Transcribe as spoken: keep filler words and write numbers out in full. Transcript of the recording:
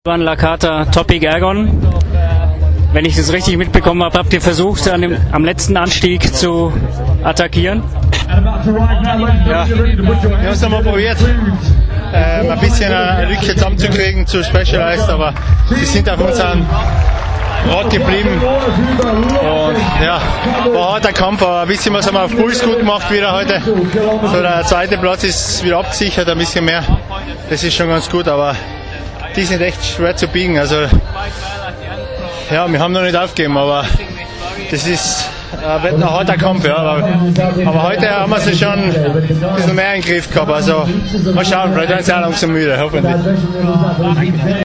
Ivan Lakata, Topic Ergon. Wenn ich das richtig mitbekommen habe, habt ihr versucht, an dem, am letzten Anstieg zu attackieren? Ja, wir haben es nochmal probiert, ähm, ein bisschen eine Lücke zusammenzukriegen zu Specialized, aber sie sind auf unseren Rad geblieben. Und ja, war ein harter Kampf, aber ein bisschen was haben wir auf Puls gut gemacht wieder heute. So, der zweite Platz ist wieder abgesichert, ein bisschen mehr. Das ist schon ganz gut, aber die sind echt schwer zu biegen. Also ja, wir haben noch nicht aufgegeben, aber das ist äh, wird ein harter Kampf. Ja, aber, aber heute haben wir sie schon ein bisschen mehr in den Griff gehabt. Also mal schauen, vielleicht werden sie auch langsam müde, hoffentlich.